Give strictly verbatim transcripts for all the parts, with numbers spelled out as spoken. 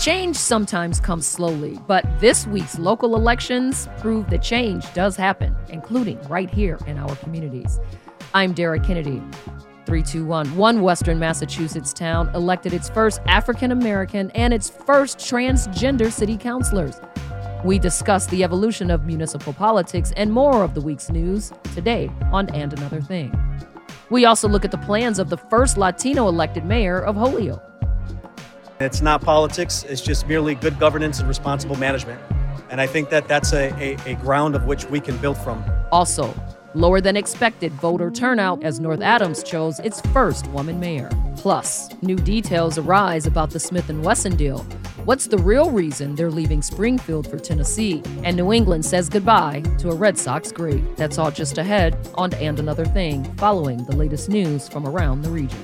Change sometimes comes slowly, but this week's local elections prove that change does happen, including right here in our communities. I'm Dara Kennedy. three two one. One Western Massachusetts town elected its first African American and its first transgender city councilors. We discuss the evolution of municipal politics and more of the week's news today on And Another Thing. We also look at the plans of the first Latino elected mayor of Holyoke. It's not politics, it's just merely good governance and responsible management. And I think that that's a, a, a ground of which we can build from. Also, lower than expected voter turnout as North Adams chose its first woman mayor. Plus, new details arise about the Smith and Wesson deal. What's the real reason they're leaving Springfield for Tennessee? And New England says goodbye to a Red Sox great. That's all just ahead on And Another Thing, following the latest news from around the region.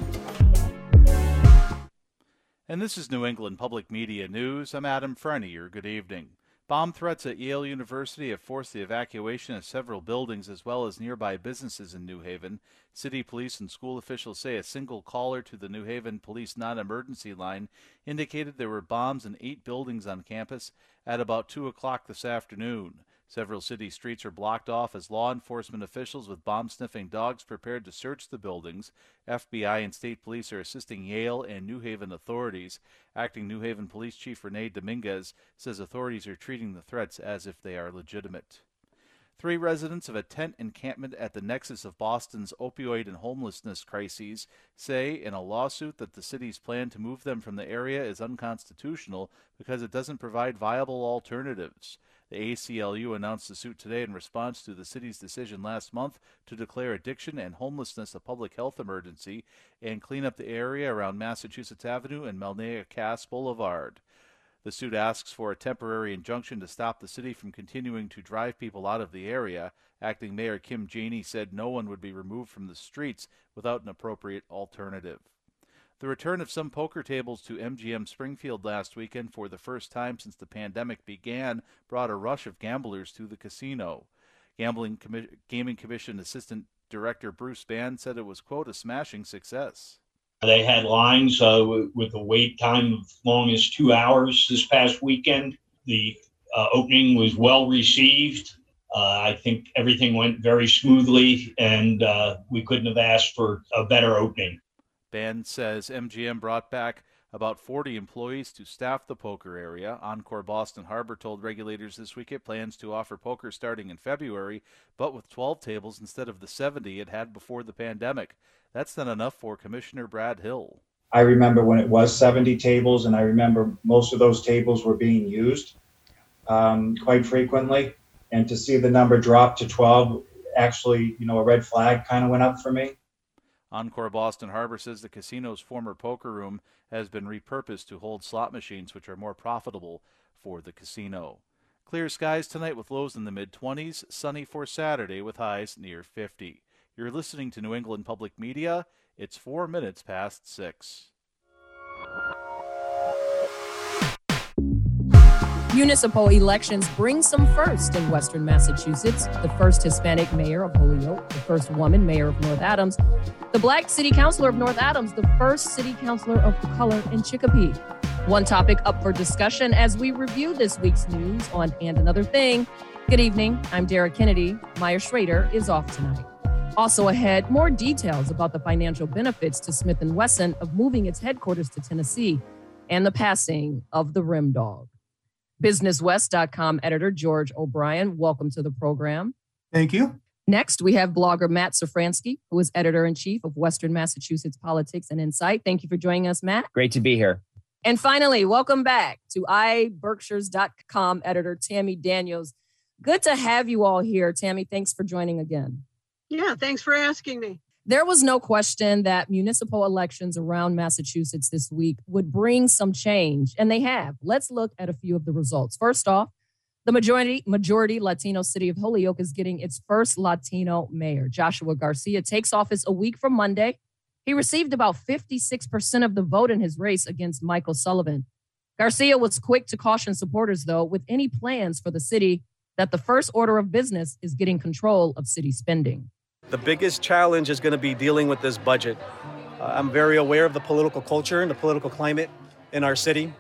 And this is New England Public Media News. I'm Adam Frenier. Good evening. Bomb threats at Yale University have forced the evacuation of several buildings as well as nearby businesses in New Haven. City police and school officials say a single caller to the New Haven Police non-emergency line indicated there were bombs in eight buildings on campus at about two o'clock this afternoon. Several city streets are blocked off as law enforcement officials with bomb-sniffing dogs prepared to search the buildings. F B I and state police are assisting Yale and New Haven authorities. Acting New Haven Police Chief Renee Dominguez says authorities are treating the threats as if they are legitimate. Three residents of a tent encampment at the nexus of Boston's opioid and homelessness crises say in a lawsuit that the city's plan to move them from the area is unconstitutional because it doesn't provide viable alternatives. The A C L U announced the suit today in response to the city's decision last month to declare addiction and homelessness a public health emergency and clean up the area around Massachusetts Avenue and Melnea Cass Boulevard. The suit asks for a temporary injunction to stop the city from continuing to drive people out of the area. Acting Mayor Kim Janey said no one would be removed from the streets without an appropriate alternative. The return of some poker tables to M G M Springfield last weekend for the first time since the pandemic began brought a rush of gamblers to the casino. Gambling Commi- Gaming Commission Assistant Director Bruce Band said it was, quote, a smashing success. They had lines uh, with a wait time of as long as two hours this past weekend. The uh, opening was well received. Uh, I think everything went very smoothly, and uh, we couldn't have asked for a better opening. Band says M G M brought back about forty employees to staff the poker area. Encore Boston Harbor told regulators this week it plans to offer poker starting in February, but with twelve tables instead of the seventy it had before the pandemic. That's not enough for Commissioner Brad Hill. I remember when it was seventy tables, and I remember most of those tables were being used um, quite frequently. And to see the number drop to twelve, actually, you know, a red flag kind of went up for me. Encore Boston Harbor says the casino's former poker room has been repurposed to hold slot machines, which are more profitable for the casino. Clear skies tonight with lows in the mid-twenties, sunny for Saturday with highs near fifty. You're listening to New England Public Media. It's four minutes past six. Municipal elections bring some firsts in Western Massachusetts. The first Hispanic mayor of Holyoke, the first woman mayor of North Adams, the black city councilor of North Adams, the first city councilor of color in Chicopee. One topic up for discussion as we review this week's news on And Another Thing. Good evening. I'm Dara Kennedy. Maya Schrader is off tonight. Also ahead, more details about the financial benefits to Smith and Wesson of moving its headquarters to Tennessee and the passing of the Rim Dog. Business West dot com editor George O'Brien, welcome to the program. Thank you. Next, we have blogger Matt Safransky, who is editor-in-chief of Western Massachusetts Politics and Insight. Thank you for joining us, Matt. Great to be here. And finally, welcome back to i berkshires dot com editor Tammy Daniels. Good to have you all here. Tammy, thanks for joining again. Yeah, thanks for asking me. There was no question that municipal elections around Massachusetts this week would bring some change, and they have. Let's look at a few of the results. First off, the majority majority Latino city of Holyoke is getting its first Latino mayor. Joshua Garcia takes office a week from Monday. He received about fifty-six percent of the vote in his race against Michael Sullivan. Garcia was quick to caution supporters, though, with any plans for the city that the first order of business is getting control of city spending. The biggest challenge is going to be dealing with this budget. Uh, I'm very aware of the political culture and the political climate in our city.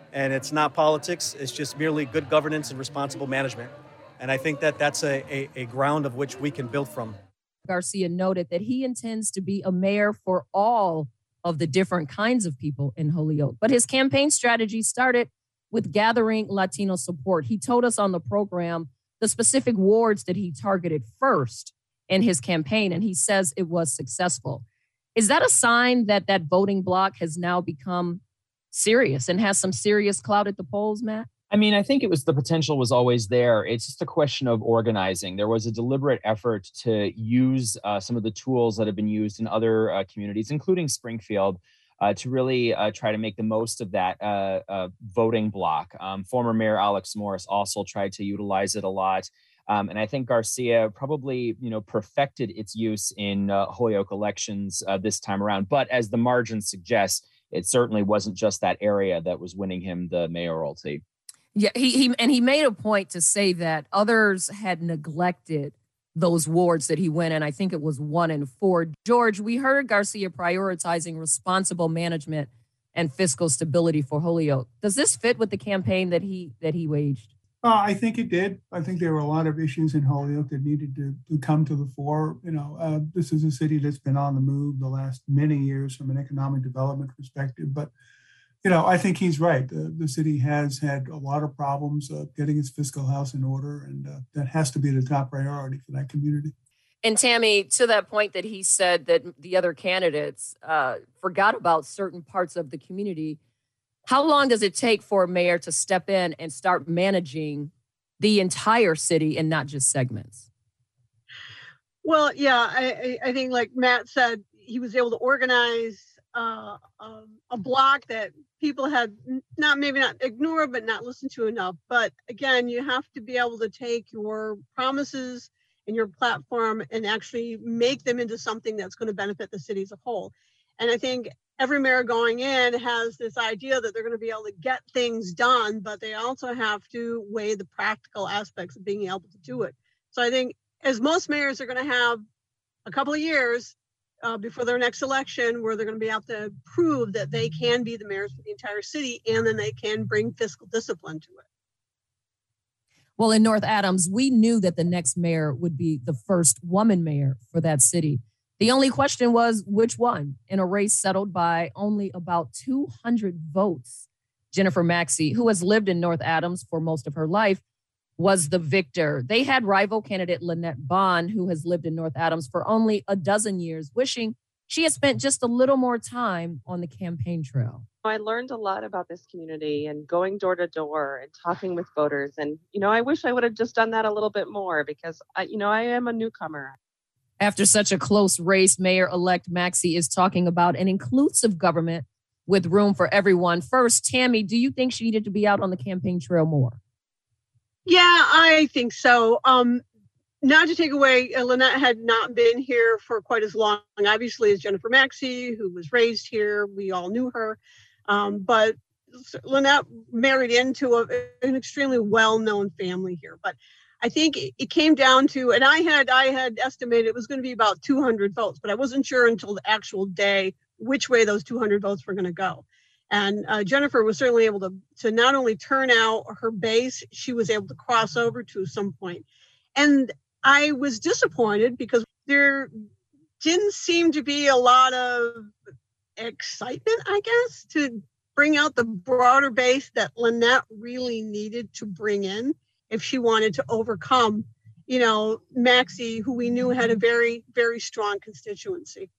And it's not politics. It's just merely good governance and responsible management. And I think that that's a, a, a ground of which we can build from. Garcia noted that he intends to be a mayor for all of the different kinds of people in Holyoke. But his campaign strategy started with gathering Latino support. He told us on the program the specific wards that he targeted first in his campaign, and he says it was successful. Is that a sign that that voting bloc has now become serious and has some serious clout at the polls, Matt? I mean, I think it was the potential was always there. It's just a question of organizing. There was a deliberate effort to use uh, some of the tools that have been used in other uh, communities, including Springfield, uh, to really uh, try to make the most of that uh, uh, voting bloc. Um, former Mayor Alex Morris also tried to utilize it a lot. Um, and I think Garcia probably, you know, perfected its use in uh, Holyoke elections uh, this time around. But as the margin suggests, it certainly wasn't just that area that was winning him the mayoralty. Yeah, he, he and he made a point to say that others had neglected those wards that he went in. I think it was one and four. George, we heard Garcia prioritizing responsible management and fiscal stability for Holyoke. Does this fit with the campaign that he that he waged? Uh, I think it did. I think there were a lot of issues in Holyoke that needed to, to come to the fore. You know, uh, this is a city that's been on the move the last many years from an economic development perspective. But, you know, I think he's right. The, the city has had a lot of problems uh, getting its fiscal house in order, and uh, that has to be the top priority for that community. And Tammy, to that point that he said that the other candidates uh, forgot about certain parts of the community, how long does it take for a mayor to step in and start managing the entire city and not just segments? Well, yeah, I, I think like Matt said, he was able to organize uh, um, a block that people had not maybe not ignored, but not listened to enough. But again, you have to be able to take your promises and your platform and actually make them into something that's going to benefit the city as a whole. And I think every mayor going in has this idea that they're going to be able to get things done, but they also have to weigh the practical aspects of being able to do it. So I think as most mayors are going to have a couple of years uh, before their next election where they're going to be able to prove that they can be the mayors for the entire city, and then they can bring fiscal discipline to it. Well, in North Adams, we knew that the next mayor would be the first woman mayor for that city. The only question was which one, in a race settled by only about two hundred votes. Jennifer Maxey, who has lived in North Adams for most of her life, was the victor. They had rival candidate Lynette Bond, who has lived in North Adams for only a dozen years, wishing she had spent just a little more time on the campaign trail. I learned a lot about this community and going door to door and talking with voters. And, you know, I wish I would have just done that a little bit more because, I, you know, I am a newcomer. After such a close race, Mayor-elect Maxey is talking about an inclusive government with room for everyone. First, Tammy, do you think she needed to be out on the campaign trail more? Yeah, I think so. Um, not to take away, uh, Lynette had not been here for quite as long, obviously, as Jennifer Maxey, who was raised here. We all knew her. Um, but Lynette married into a, an extremely well-known family here. But I think it came down to, and I had I had estimated it was going to be about two hundred votes, but I wasn't sure until the actual day which way those two hundred votes were going to go. And uh, Jennifer was certainly able to, to not only turn out her base, she was able to cross over to some point. And I was disappointed because there didn't seem to be a lot of excitement, I guess, to bring out the broader base that Lynette really needed to bring in if she wanted to overcome, you know, Maxey, who we knew had a very, very strong constituency.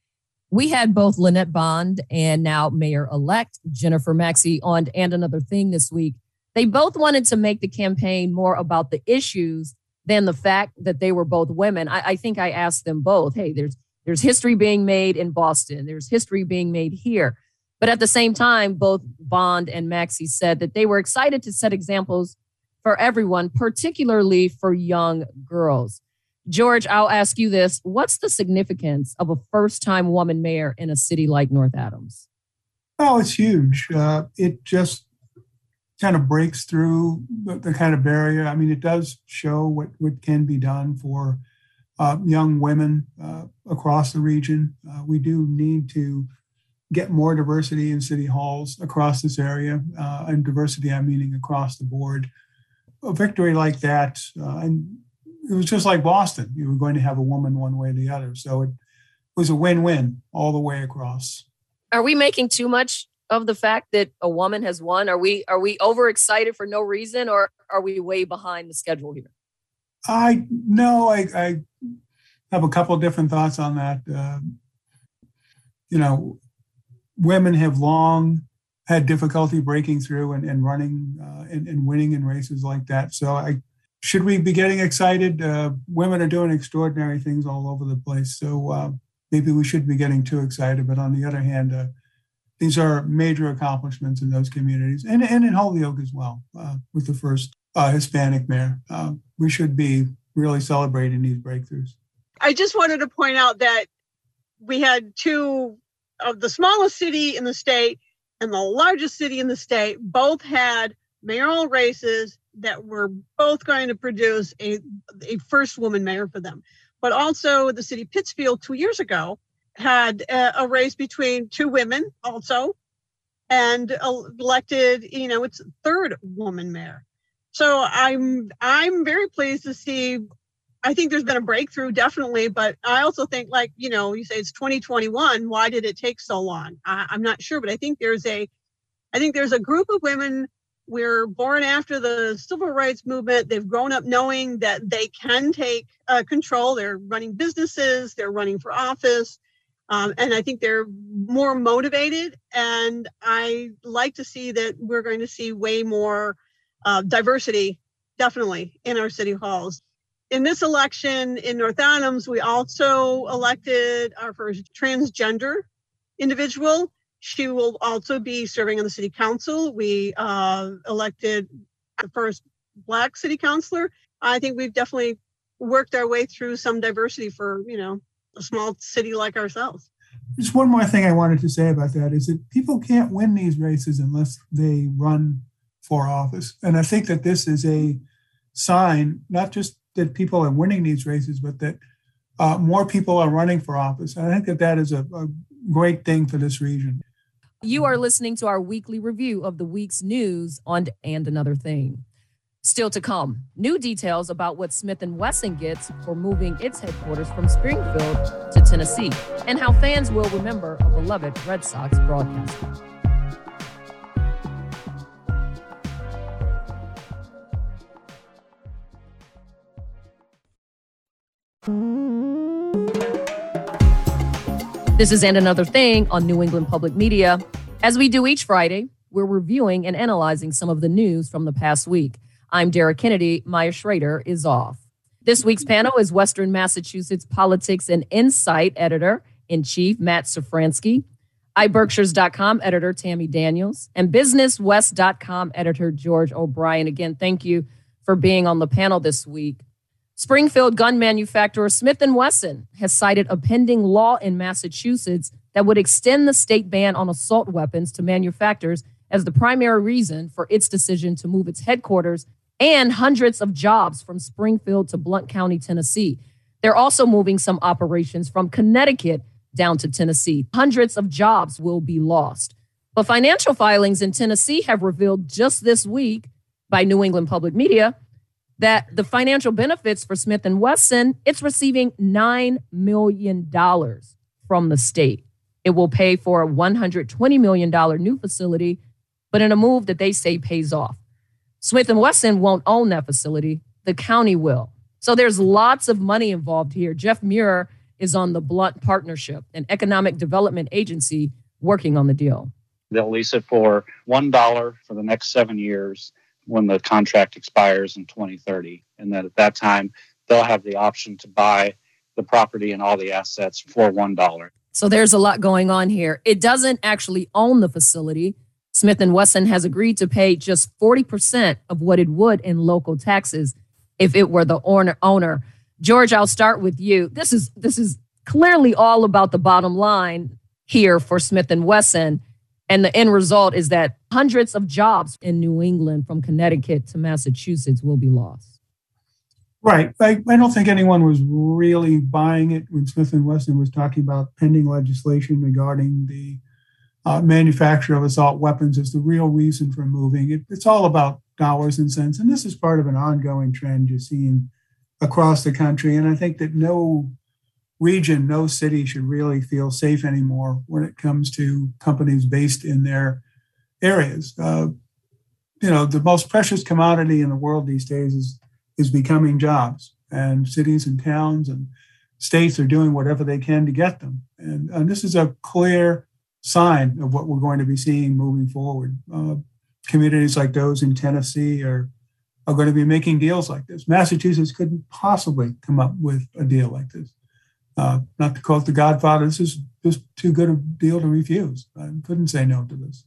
We had both Lynette Bond and now Mayor-elect Jennifer Maxey on And Another Thing this week. They both wanted to make the campaign more about the issues than the fact that they were both women. I, I think I asked them both, hey, there's there's history being made in Boston. There's history being made here. But at the same time, both Bond and Maxey said that they were excited to set examples for everyone, particularly for young girls. George, I'll ask you this. What's the significance of a first-time woman mayor in a city like North Adams? Oh, it's huge. Uh, it just kind of breaks through the, the kind of barrier. I mean, it does show what, what can be done for uh, young women uh, across the region. Uh, we do need to get more diversity in city halls across this area, uh, and diversity, I'm meaning across the board. A victory like that, uh, and it was just like Boston. You were going to have a woman one way or the other. So it was a win-win all the way across. Are we making too much of the fact that a woman has won? Are we are we overexcited for no reason, or are we way behind the schedule here? I no, I, I have a couple of different thoughts on that. Uh, you know, women have long had difficulty breaking through and, and running uh, and, and winning in races like that. So I should we be getting excited? Uh, women are doing extraordinary things all over the place. So uh, maybe we shouldn't be getting too excited. But on the other hand, uh, these are major accomplishments in those communities and, and in Holyoke as well, uh, with the first uh, Hispanic mayor. Uh, we should be really celebrating these breakthroughs. I just wanted to point out that we had two of the smallest city in the state and the largest city in the state both had mayoral races that were both going to produce a, a first woman mayor for them. But also the city of Pittsfield two years ago had a, a race between two women also and elected, you know, its third woman mayor. So I'm I'm very pleased to see. I think there's been a breakthrough, definitely, but I also think, like, you know, you say it's twenty twenty-one. Why did it take so long? I, I'm not sure, but I think there's a, I think there's a group of women. We're born after the civil rights movement. They've grown up knowing that they can take uh, control. They're running businesses. They're running for office, um, and I think they're more motivated. And I like to see that we're going to see way more uh, diversity, definitely, in our city halls. In this election in North Adams, we also elected our first transgender individual. She will also be serving on the city council. We uh, elected the first Black city councilor. I think we've definitely worked our way through some diversity for, you know, a small city like ourselves. Just one more thing I wanted to say about that is that people can't win these races unless they run for office. And I think that this is a sign, not just that people are winning these races, but that uh, more people are running for office. And I think that that is a, a great thing for this region. You are listening to our weekly review of the week's news on And Another Thing. Still to come, new details about what Smith and Wesson gets for moving its headquarters from Springfield to Tennessee, and how fans will remember a beloved Red Sox broadcaster. This is And Another Thing on New England Public Media. As we do each Friday, we're reviewing and analyzing some of the news from the past week. I'm Dara Kennedy. Maya Schrader is off. This week's panel is Western Massachusetts Politics and Insight Editor-in-Chief Matt Safransky, i berkshires dot com editor Tammy Daniels, and business west dot com editor George O'Brien. Again, thank you for being on the panel this week. Springfield gun manufacturer Smith and Wesson has cited a pending law in Massachusetts that would extend the state ban on assault weapons to manufacturers as the primary reason for its decision to move its headquarters and hundreds of jobs from Springfield to Blount County, Tennessee. They're also moving some operations from Connecticut down to Tennessee. Hundreds of jobs will be lost. But financial filings in Tennessee have revealed just this week by New England Public Media that the financial benefits for Smith and Wesson, it's receiving nine million dollars from the state. It will pay for a one hundred twenty million dollars new facility, but in a move that they say pays off. Smith and Wesson won't own that facility. The county will. So there's lots of money involved here. Jeff Muir is on the Blount Partnership, an economic development agency working on the deal. They'll lease it for one dollar for the next seven years when the contract expires in twenty thirty. And then at that time, they'll have the option to buy the property and all the assets for one dollar. So there's a lot going on here. It doesn't actually own the facility. Smith and Wesson has agreed to pay just forty percent of what it would in local taxes if it were the owner. George, I'll start with you. This is this is clearly all about the bottom line here for Smith and Wesson. And the end result is that hundreds of jobs in New England from Connecticut to Massachusetts will be lost. Right. I, I don't think anyone was really buying it when Smith and Wesson was talking about pending legislation regarding the uh, manufacture of assault weapons is the real reason for moving. It, it's all about dollars and cents. And this is part of an ongoing trend you're seeing across the country. And I think that no region, no city should really feel safe anymore when it comes to companies based in their areas. Uh, you know, the most precious commodity in the world these days is, is becoming jobs, and cities and towns and states are doing whatever they can to get them. And, and this is a clear sign of what we're going to be seeing moving forward. Uh, communities like those in Tennessee are, are going to be making deals like this. Massachusetts couldn't possibly come up with a deal like this. Uh, not to quote The Godfather, this is just too good a deal to refuse. I couldn't say no to this.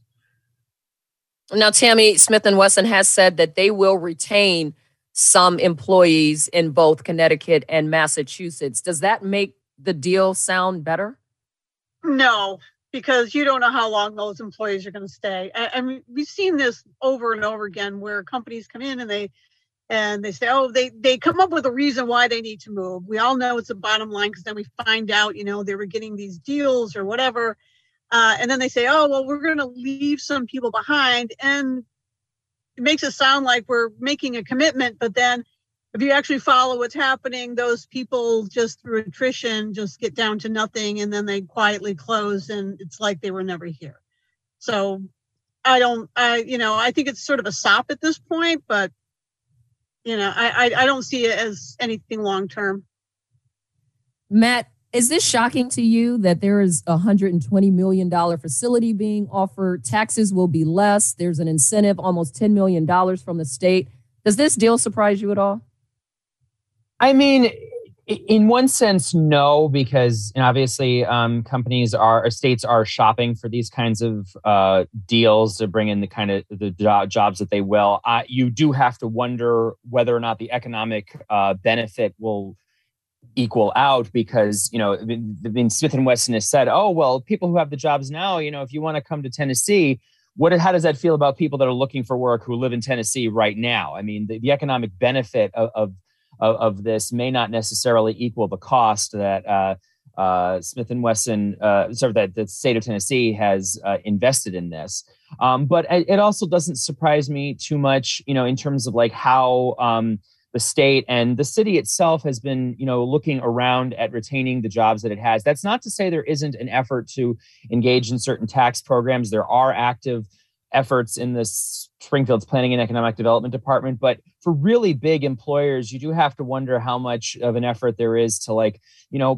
Now, Tammy, Smith and Wesson has said that they will retain some employees in both Connecticut and Massachusetts. Does that make the deal sound better? No, because you don't know how long those employees are going to stay. I, I mean, we've seen this over and over again where companies come in and they and they say, oh, they, they come up with a reason why they need to move. We all know it's a bottom line because then we find out, you know, they were getting these deals or whatever. Uh, and then they say, oh, well, we're going to leave some people behind. And it makes it sound like we're making a commitment. But then if you actually follow what's happening, those people just through attrition just get down to nothing. And then they quietly close and it's like they were never here. So I don't, I, you know, I think it's sort of a sop at this point, but, you know, I, I, I don't see it as anything long term. Matt, is this shocking to you that there is a one hundred twenty million dollars facility being offered? Taxes will be less. There's an incentive, almost ten million dollars from the state. Does this deal surprise you at all? I mean, in one sense, no, because obviously um, companies are, or states are shopping for these kinds of uh, deals to bring in the kind of the jo- jobs that they will. Uh, you do have to wonder whether or not the economic uh, benefit will equal out, because, you know, I mean, Smith and Wesson has said, oh, well, people who have the jobs now, you know, if you want to come to Tennessee, what, how does that feel about people that are looking for work who live in Tennessee right now? I mean, the, the economic benefit of, of, of this may not necessarily equal the cost that uh, uh, Smith and Wesson, uh, sorry, that the state of Tennessee has uh, invested in this. Um, but it also doesn't surprise me too much, you know, in terms of like how, um, the state and the city itself has been, you know, looking around at retaining the jobs that it has. That's not to say there isn't an effort to engage in certain tax programs. There are active efforts in the Springfield's Planning and Economic Development Department. But for really big employers, you do have to wonder how much of an effort there is to, like, you know,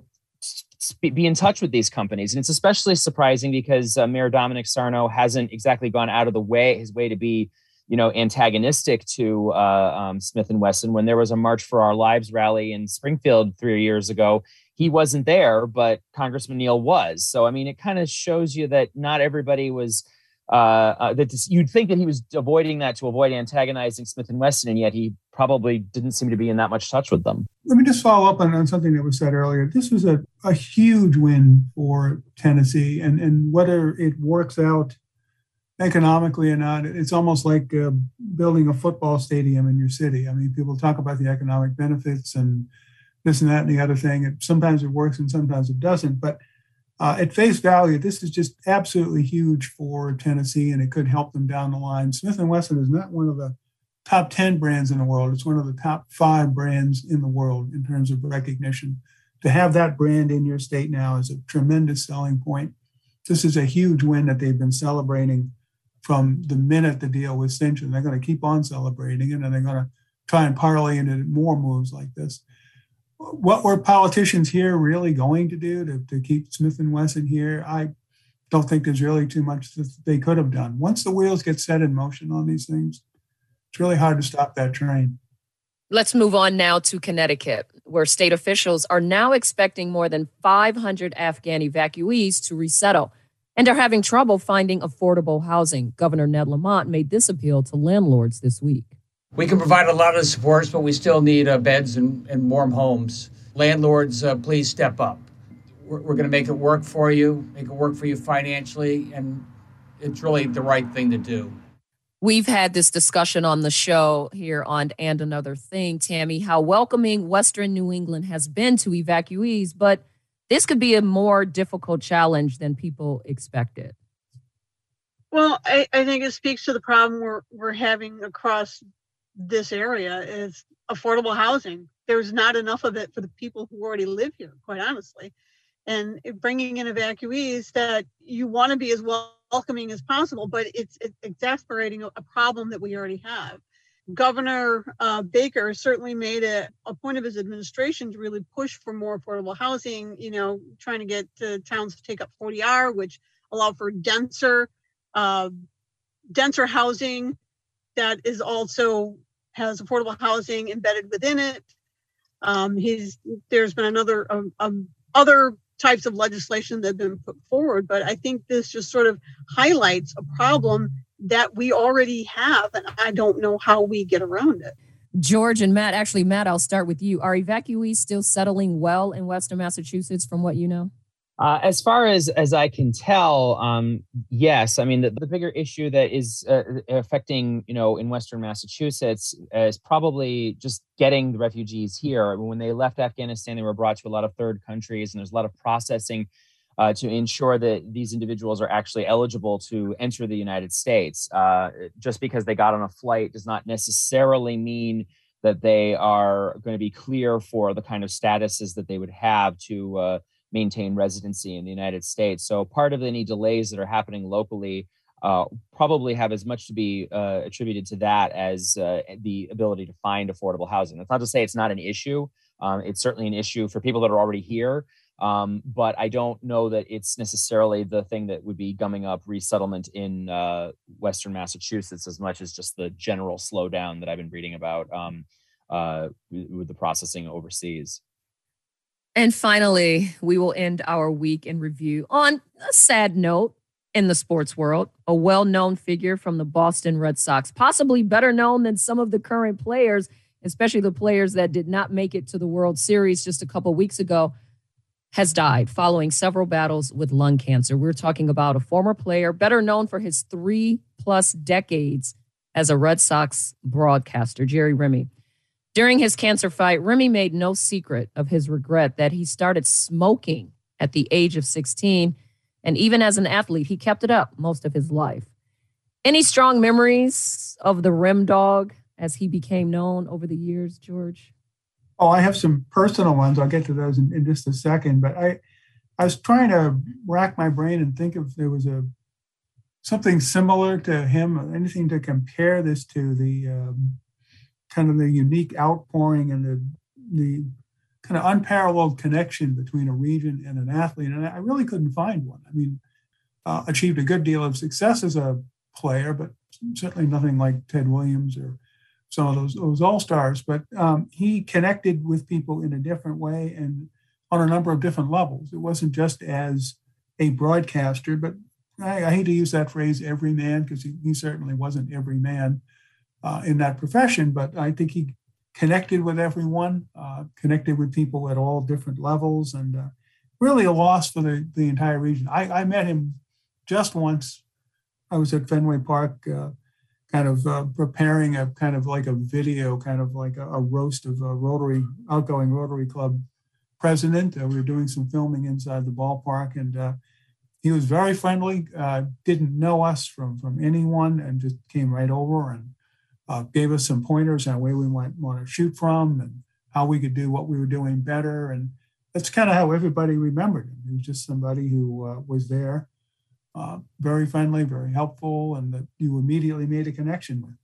be in touch with these companies. And it's especially surprising because uh, Mayor Dominic Sarno hasn't exactly gone out of the way, his way to be, you know, antagonistic to uh, um, Smith and Wesson. When there was a March for Our Lives rally in Springfield three years ago, he wasn't there, but Congressman Neal was. So, I mean, it kind of shows you that not everybody was, uh, uh, that this, you'd think that he was avoiding that to avoid antagonizing Smith and Wesson, and yet he probably didn't seem to be in that much touch with them. Let me just follow up on, on something that was said earlier. This was a, a huge win for Tennessee, and, and whether it works out economically or not, it's almost like uh, building a football stadium in your city. I mean, people talk about the economic benefits and this and that and the other thing. It, sometimes it works and sometimes it doesn't. But uh, at face value, this is just absolutely huge for Tennessee, and it could help them down the line. Smith and Wesson is not one of the top ten brands in the world. It's one of the top five brands in the world in terms of recognition. To have that brand in your state now is a tremendous selling point. This is a huge win that they've been celebrating from the minute the deal was cinched, and they're going to keep on celebrating it, and they're going to try and parlay into more moves like this. What were politicians here really going to do to, to keep Smith and Wesson here? I don't think there's really too much that they could have done. Once the wheels get set in motion on these things, it's really hard to stop that train. Let's move on now to Connecticut, where state officials are now expecting more than five hundred Afghan evacuees to resettle and are having trouble finding affordable housing. Governor Ned Lamont made this appeal to landlords this week. We can provide a lot of supports, but we still need uh, beds and, and warm homes. Landlords, uh, please step up. We're, we're going to make it work for you, make it work for you financially, and it's really the right thing to do. We've had this discussion on the show here on And Another Thing, Tammy, how welcoming Western New England has been to evacuees, but this could be a more difficult challenge than people expected. Well, I, I think it speaks to the problem we're we're having across this area is affordable housing. There's not enough of it for the people who already live here, quite honestly. And bringing in evacuees that you want to be as welcoming as possible, but it's, it's exasperating a, a problem that we already have. Governor uh, Baker certainly made it a point of his administration to really push for more affordable housing, you know, trying to get uh, towns to take up forty R, which allow for denser, uh, denser housing that is also has affordable housing embedded within it. Um, he's there's been another um, um, other types of legislation that have been put forward, but I think this just sort of highlights a problem that we already have, and I don't know how we get around it. George and Matt, actually, Matt, I'll start with you. Are evacuees still settling well in Western Massachusetts from what you know? Uh, as far as, as I can tell, um, yes. I mean, the, the bigger issue that is uh, affecting, you know, in Western Massachusetts is probably just getting the refugees here. When they left Afghanistan, they were brought to a lot of third countries, and there's a lot of processing uh, to ensure that these individuals are actually eligible to enter the United States. Uh, just because they got on a flight does not necessarily mean that they are going to be clear for the kind of statuses that they would have to uh, maintain residency in the United States. So part of any delays that are happening locally uh, probably have as much to be uh, attributed to that as uh, the ability to find affordable housing. That's not to say it's not an issue. Um, it's certainly an issue for people that are already here. Um, but I don't know that it's necessarily the thing that would be gumming up resettlement in uh, Western Massachusetts as much as just the general slowdown that I've been reading about um, uh, with the processing overseas. And finally, we will end our week in review on a sad note in the sports world. A well-known figure from the Boston Red Sox, possibly better known than some of the current players, especially the players that did not make it to the World Series just a couple weeks ago, has died following several battles with lung cancer. We're talking about a former player, better known for his three-plus decades as a Red Sox broadcaster, Jerry Remy. During his cancer fight, Remy made no secret of his regret that he started smoking at the age of sixteen. And even as an athlete, he kept it up most of his life. Any strong memories of the Rem Dog as he became known over the years, George? Oh, I have some personal ones. I'll get to those in, in just a second. But I, I was trying to rack my brain and think if there was a something similar to him, anything to compare this to, the um, kind of the unique outpouring and the the kind of unparalleled connection between a region and an athlete. And I really couldn't find one. I mean, uh, achieved a good deal of success as a player, but certainly nothing like Ted Williams or some of those, those all-stars. But um, he connected with people in a different way and on a number of different levels. It wasn't just as a broadcaster, but I, I hate to use that phrase, every man, because he, he certainly wasn't every man uh, in that profession. But I think he connected with everyone, uh, connected with people at all different levels, and uh, really a loss for the, the entire region. I, I met him just once. I was at Fenway Park uh, kind of uh, preparing a kind of like a video, kind of like a, a roast of a Rotary, outgoing Rotary Club president. Uh, we were doing some filming inside the ballpark, and uh, he was very friendly, uh, didn't know us from, from anyone, and just came right over and Uh, gave us some pointers on where we might want to shoot from and how we could do what we were doing better. And that's kind of how everybody remembered him. He was just somebody who uh, was there, uh, very friendly, very helpful, and that you immediately made a connection with.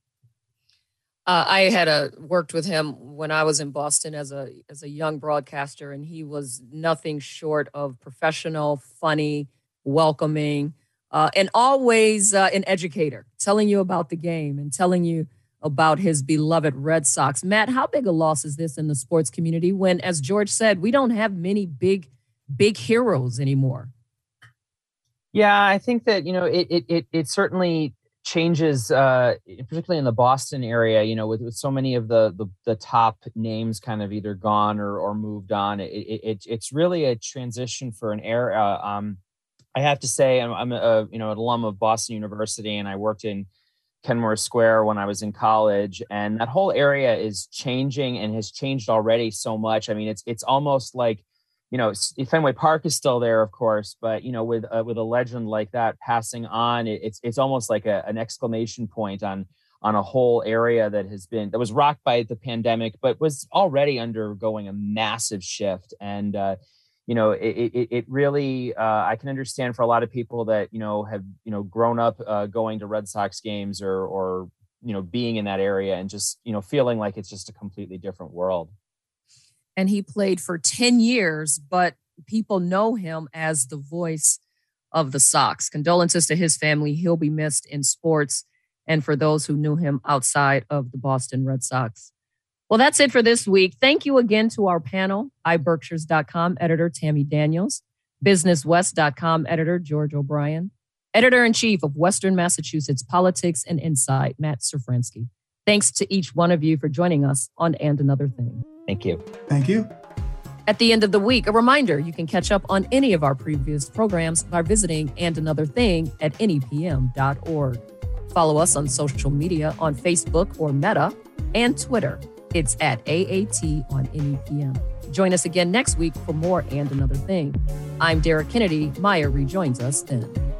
Uh, I had a, worked with him when I was in Boston as a as a young broadcaster, and he was nothing short of professional, funny, welcoming, uh, and always uh, an educator, telling you about the game and telling you about his beloved Red Sox. Matt, how big a loss is this in the sports community when, as George said, we don't have many big, big heroes anymore? Yeah, I think that, you know, it it it, it certainly changes, uh, particularly in the Boston area, you know, with, with so many of the, the the top names kind of either gone or or moved on. It, it, it it's really a transition for an era. Um, I have to say, I'm, I'm a, you know, an alum of Boston University, and I worked in Kenmore Square when I was in college, and that whole area is changing and has changed already so much. I mean, it's it's almost like you know, Fenway Park is still there, of course, but, you know, with uh, with a legend like that passing on, it, it's it's almost like a, an exclamation point on on a whole area that has been, that was rocked by the pandemic, but was already undergoing a massive shift. And, uh, you know, it, it, it really, uh, I can understand for a lot of people that, you know, have, you know, grown up uh, going to Red Sox games or, or, you know, being in that area and just, you know, feeling like it's just a completely different world. And he played for ten years, but people know him as the voice of the Sox. Condolences to his family. He'll be missed in sports and for those who knew him outside of the Boston Red Sox. Well, that's it for this week. Thank you again to our panel, i berkshires dot com editor Tammy Daniels, business west dot com editor George O'Brien, editor-in-chief of Western Massachusetts Politics and Insight, Matt Safransky. Thanks to each one of you for joining us on And Another Thing. Thank you. Thank you. At the end of the week, a reminder, you can catch up on any of our previous programs by visiting And Another Thing at N E P M dot org. Follow us on social media on Facebook or Meta and Twitter. It's at A A T on N E P M. Join us again next week for more And Another Thing. I'm Derek Kennedy. Maya rejoins us then.